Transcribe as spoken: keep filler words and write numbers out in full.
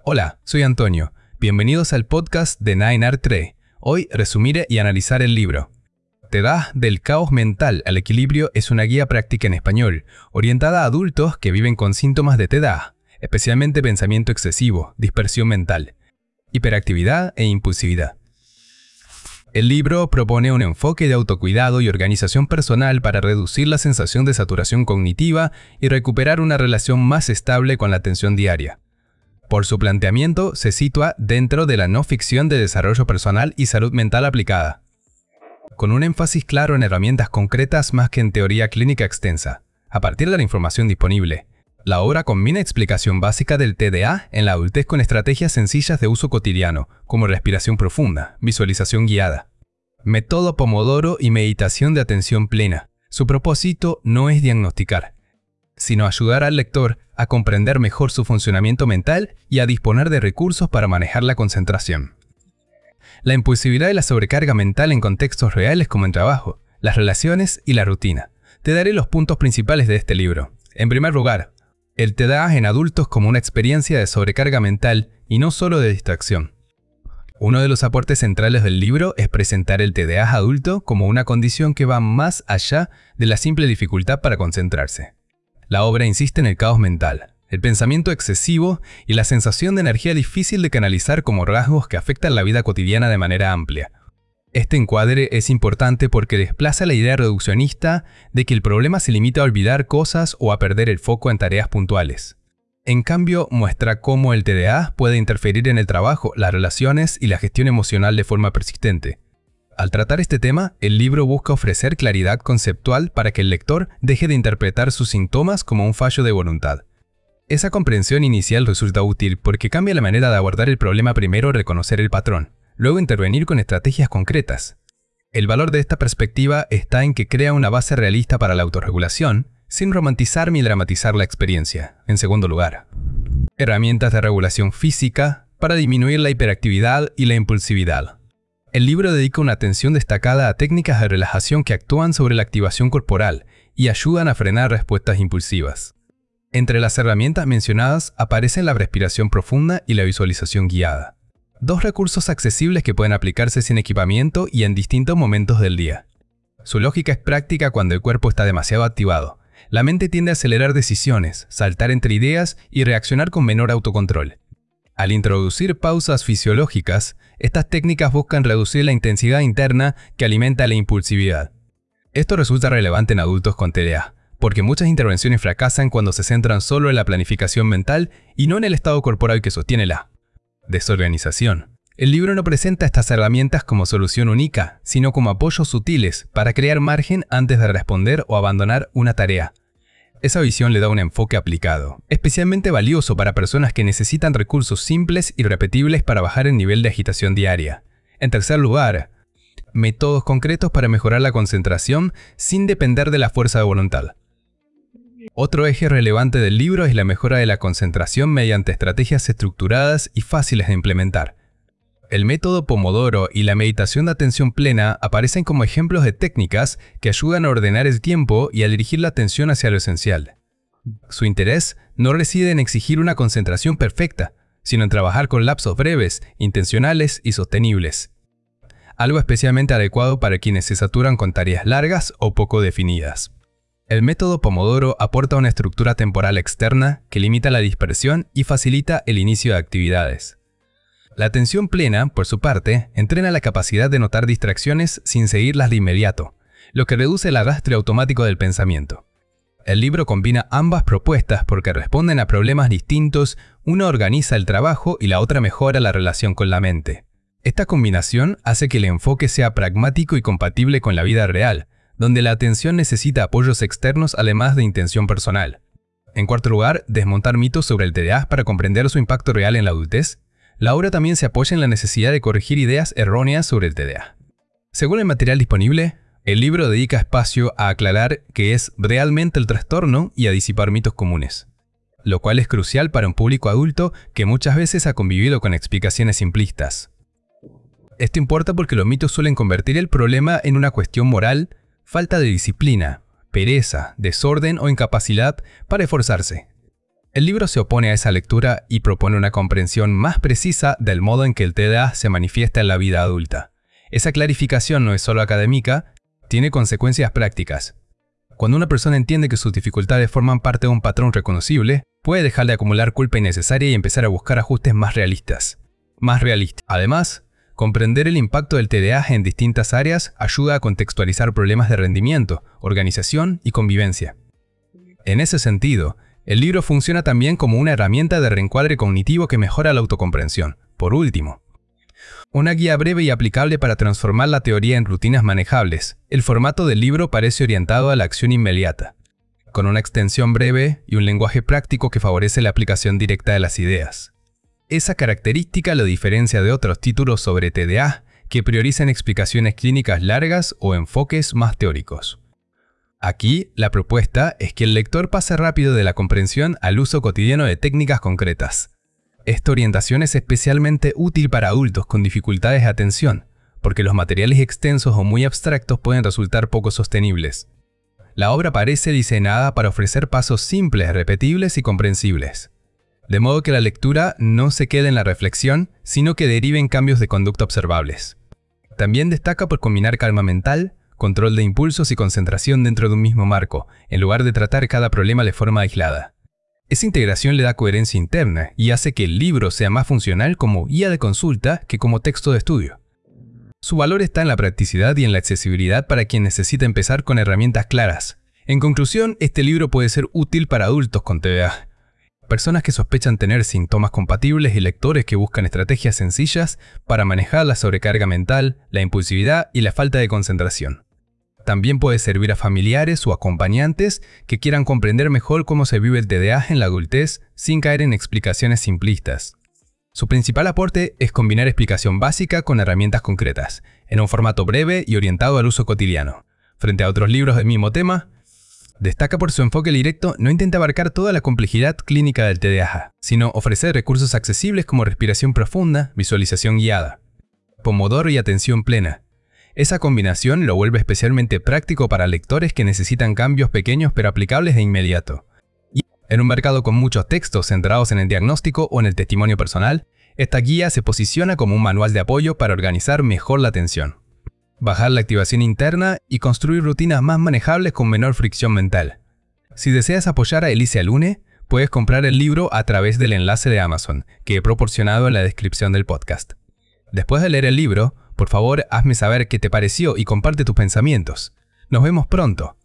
Hola, soy Antonio. Bienvenidos al podcast de nine R tres. Hoy resumiré y analizar el libro. TEDAH del caos mental al equilibrio es una guía práctica en español, orientada a adultos que viven con síntomas de TEDAH, especialmente pensamiento excesivo, dispersión mental, hiperactividad e impulsividad. El libro propone un enfoque de autocuidado y organización personal para reducir la sensación de saturación cognitiva y recuperar una relación más estable con la atención diaria. Por su planteamiento, se sitúa dentro de la no ficción de desarrollo personal y salud mental aplicada, con un énfasis claro en herramientas concretas más que en teoría clínica extensa. A partir de la información disponible, la obra combina explicación básica del T D A en la adultez con estrategias sencillas de uso cotidiano, como respiración profunda, visualización guiada, método Pomodoro y meditación de atención plena. Su propósito no es diagnosticar, sino ayudar al lector a comprender mejor su funcionamiento mental y a disponer de recursos para manejar la concentración. La impulsividad y la sobrecarga mental en contextos reales como en trabajo, las relaciones y la rutina. Te daré los puntos principales de este libro. En primer lugar, el TEDAH en adultos como una experiencia de sobrecarga mental y no solo de distracción. Uno de los aportes centrales del libro es presentar el TEDAH adulto como una condición que va más allá de la simple dificultad para concentrarse. La obra insiste en el caos mental, el pensamiento excesivo y la sensación de energía difícil de canalizar como rasgos que afectan la vida cotidiana de manera amplia. Este encuadre es importante porque desplaza la idea reduccionista de que el problema se limita a olvidar cosas o a perder el foco en tareas puntuales. En cambio, muestra cómo el TEDAH puede interferir en el trabajo, las relaciones y la gestión emocional de forma persistente. Al tratar este tema, el libro busca ofrecer claridad conceptual para que el lector deje de interpretar sus síntomas como un fallo de voluntad. Esa comprensión inicial resulta útil porque cambia la manera de abordar el problema. Primero reconocer el patrón, luego intervenir con estrategias concretas. El valor de esta perspectiva está en que crea una base realista para la autorregulación, sin romantizar ni dramatizar la experiencia. En segundo lugar, herramientas de regulación física para disminuir la hiperactividad y la impulsividad. El libro dedica una atención destacada a técnicas de relajación que actúan sobre la activación corporal y ayudan a frenar respuestas impulsivas. Entre las herramientas mencionadas aparecen la respiración profunda y la visualización guiada. Dos recursos accesibles que pueden aplicarse sin equipamiento y en distintos momentos del día. Su lógica es práctica cuando el cuerpo está demasiado activado. La mente tiende a acelerar decisiones, saltar entre ideas y reaccionar con menor autocontrol. Al introducir pausas fisiológicas, estas técnicas buscan reducir la intensidad interna que alimenta la impulsividad. Esto resulta relevante en adultos con TEDAH, porque muchas intervenciones fracasan cuando se centran solo en la planificación mental y no en el estado corporal que sostiene la desorganización. El libro no presenta estas herramientas como solución única, sino como apoyos sutiles para crear margen antes de responder o abandonar una tarea. Esa visión le da un enfoque aplicado, especialmente valioso para personas que necesitan recursos simples y repetibles para bajar el nivel de agitación diaria. En tercer lugar, métodos concretos para mejorar la concentración sin depender de la fuerza de voluntad. Otro eje relevante del libro es la mejora de la concentración mediante estrategias estructuradas y fáciles de implementar. El método Pomodoro y la meditación de atención plena aparecen como ejemplos de técnicas que ayudan a ordenar el tiempo y a dirigir la atención hacia lo esencial. Su interés no reside en exigir una concentración perfecta, sino en trabajar con lapsos breves, intencionales y sostenibles. Algo especialmente adecuado para quienes se saturan con tareas largas o poco definidas. El método Pomodoro aporta una estructura temporal externa que limita la dispersión y facilita el inicio de actividades. La atención plena, por su parte, entrena la capacidad de notar distracciones sin seguirlas de inmediato, lo que reduce el arrastre automático del pensamiento. El libro combina ambas propuestas porque responden a problemas distintos, una organiza el trabajo y la otra mejora la relación con la mente. Esta combinación hace que el enfoque sea pragmático y compatible con la vida real, donde la atención necesita apoyos externos además de intención personal. En cuarto lugar, desmontar mitos sobre el TEDAH para comprender su impacto real en la adultez. La obra también se apoya en la necesidad de corregir ideas erróneas sobre el TEDAH. Según el material disponible, el libro dedica espacio a aclarar qué es realmente el trastorno y a disipar mitos comunes, lo cual es crucial para un público adulto que muchas veces ha convivido con explicaciones simplistas. Esto importa porque los mitos suelen convertir el problema en una cuestión moral, falta de disciplina, pereza, desorden o incapacidad para esforzarse. El libro se opone a esa lectura y propone una comprensión más precisa del modo en que el T D A se manifiesta en la vida adulta. Esa clarificación no es solo académica, tiene consecuencias prácticas. Cuando una persona entiende que sus dificultades forman parte de un patrón reconocible, puede dejar de acumular culpa innecesaria y empezar a buscar ajustes más realistas. Más realistas. Además, comprender el impacto del T D A en distintas áreas ayuda a contextualizar problemas de rendimiento, organización y convivencia. En ese sentido, el libro funciona también como una herramienta de reencuadre cognitivo que mejora la autocomprensión. Por último, una guía breve y aplicable para transformar la teoría en rutinas manejables. El formato del libro parece orientado a la acción inmediata, con una extensión breve y un lenguaje práctico que favorece la aplicación directa de las ideas. Esa característica lo diferencia de otros títulos sobre T D A que priorizan explicaciones clínicas largas o enfoques más teóricos. Aquí, la propuesta es que el lector pase rápido de la comprensión al uso cotidiano de técnicas concretas. Esta orientación es especialmente útil para adultos con dificultades de atención, porque los materiales extensos o muy abstractos pueden resultar poco sostenibles. La obra parece diseñada para ofrecer pasos simples, repetibles y comprensibles, de modo que la lectura no se quede en la reflexión, sino que derive en cambios de conducta observables. También destaca por combinar calma mental, control de impulsos y concentración dentro de un mismo marco, en lugar de tratar cada problema de forma aislada. Esa integración le da coherencia interna y hace que el libro sea más funcional como guía de consulta que como texto de estudio. Su valor está en la practicidad y en la accesibilidad para quien necesita empezar con herramientas claras. En conclusión, este libro puede ser útil para adultos con T D A, personas que sospechan tener síntomas compatibles y lectores que buscan estrategias sencillas para manejar la sobrecarga mental, la impulsividad y la falta de concentración. También puede servir a familiares o acompañantes que quieran comprender mejor cómo se vive el T D A en la adultez sin caer en explicaciones simplistas. Su principal aporte es combinar explicación básica con herramientas concretas, en un formato breve y orientado al uso cotidiano. Frente a otros libros del mismo tema, destaca por su enfoque directo, no intenta abarcar toda la complejidad clínica del T D A, sino ofrecer recursos accesibles como respiración profunda, visualización guiada, pomodoro y atención plena. Esa combinación lo vuelve especialmente práctico para lectores que necesitan cambios pequeños pero aplicables de inmediato. Y en un mercado con muchos textos centrados en el diagnóstico o en el testimonio personal, esta guía se posiciona como un manual de apoyo para organizar mejor la atención, bajar la activación interna y construir rutinas más manejables con menor fricción mental. Si deseas apoyar a Elise Alune, puedes comprar el libro a través del enlace de Amazon que he proporcionado en la descripción del podcast. Después de leer el libro, por favor hazme saber qué te pareció y comparte tus pensamientos. Nos vemos pronto.